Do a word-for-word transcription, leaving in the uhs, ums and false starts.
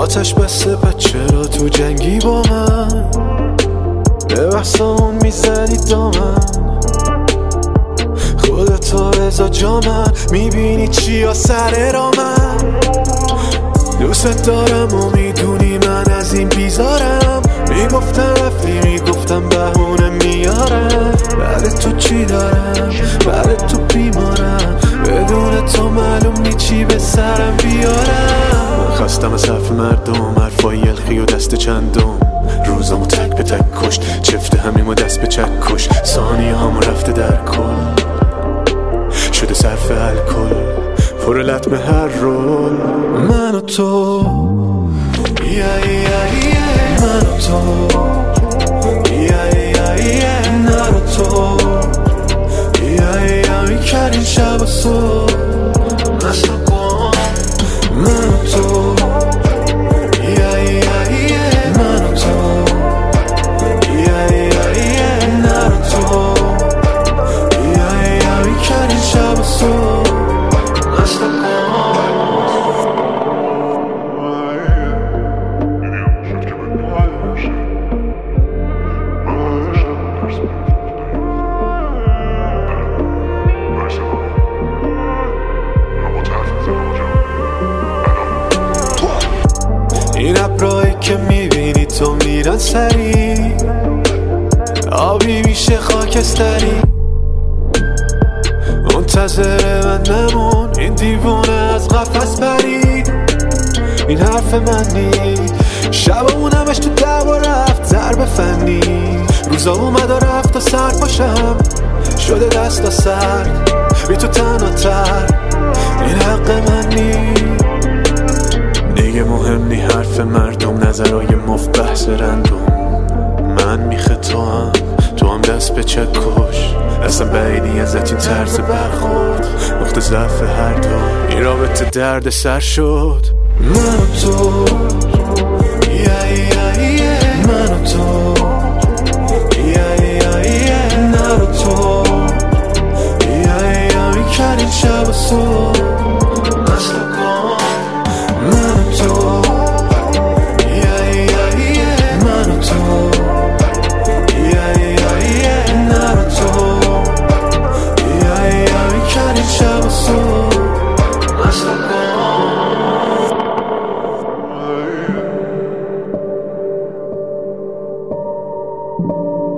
آتش بسته پس چرا تو جنگی با من؟ به بحثمون میزنی دامن خودتو بزا جا من میبینی چی ها سر را من دوست دارم و میدونی من از این بیزارم میگفتم رفتی میگفتم بهونه میارم بعد تو چی دارم بعد تو بیمارم بدون تو معلوم نی چی به سرم بیارم خواستم از حرف مردم حرفای الخی و دست چندم روزامو تک به تک کشت چفته همیم و دست به چک کش ثانیه همو رفته در کل شده صرف الکل پر لطمه هر رول من و تو یا یا یا من و تو یا یا یا من و تو یا یا میکردیم شب و صبح مست و گم من و تو یا یا یا من و تو یا یا یا من و تو یا یا میکردیم شب و صبح مست و گم این ابرایی که میبینی تو میرن سری آبی میشه خاکستری منتظر من نمون این دیوونه از قفس پرید این حرف من نی شبمون همش تو دعوا رفت ضرب فنی روزا اومد و رفت و سر پاشم شده دست و سر بی تو تنها تر این حق من نی دیگه مهم نی حرف مردم نظرهای مفت بحث رندوم من میخه تو هم تو هم دست به چک کش اصلا بعیدی ازت این طرز برخورد نقطه ضعف هر دو این رابطه درد سر شد من و تو یا یا یا من و تو یا یا یا من و تو یا یا میکردیم شب و صبح مست و گم من و تو یا یا یا من و تو یا یا یا من و تو یا یا میکردیم شب و صبح مست و گم Thank you.